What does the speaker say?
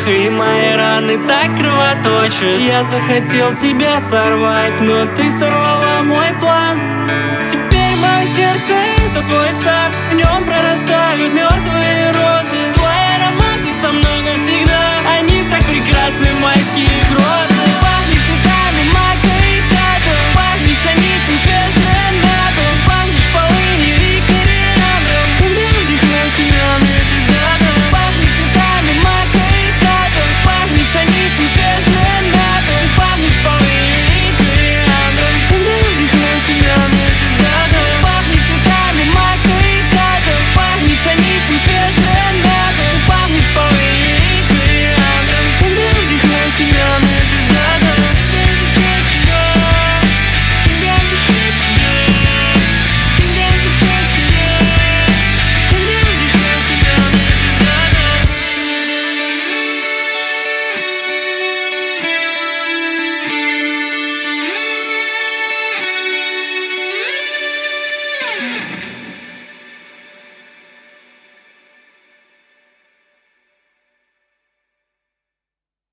И мои раны так кровоточат. Я захотел тебя сорвать, но ты сорвала мой план. Теперь мое сердце — это твой сад, в нем прорастают мертвые розы. Твои ароматы со мной навсегда, они так прекрасны в моей